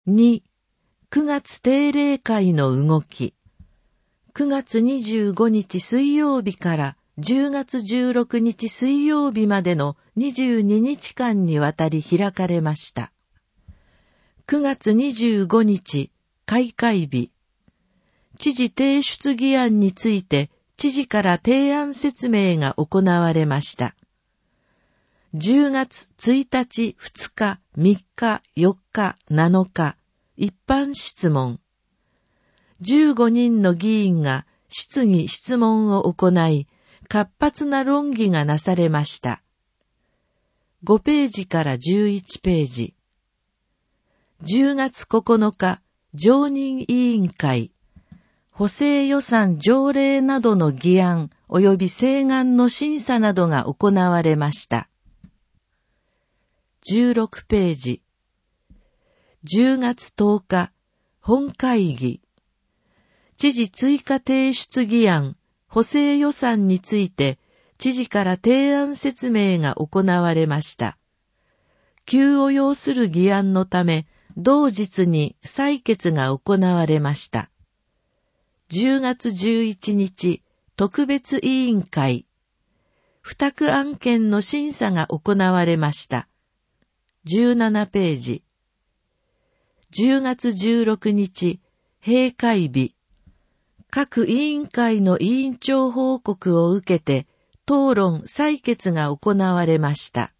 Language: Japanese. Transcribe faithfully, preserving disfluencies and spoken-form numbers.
に、くがつ定例会の動き。くがつにじゅうごにち水曜日からじゅうがつじゅうろくにち水曜日までのにじゅうににちかんにわたり開かれました。くがつにじゅうごにち、開会日。知事提出議案について知事から提案説明が行われました。じゅうがつついたち、ふつか、みっか、よっか、なのか、一般質問。じゅうごにんの議員が質疑質問を行い、活発な論議がなされました。ごページからじゅういちページ。じゅうがつここのか、常任委員会。補正予算条例などの議案及び請願の審査などが行われました。じゅうろくページ。じゅうがつとおか、本会議。知事追加提出議案、補正予算について、知事から提案説明が行われました。急を要する議案のため、同日に採決が行われました。じゅうがつじゅういちにち、特別委員会。付託案件の審査が行われました。じゅうななページ。じゅうがつじゅうろくにち、閉会日。各委員会の委員長報告を受けて、討論・採決が行われました。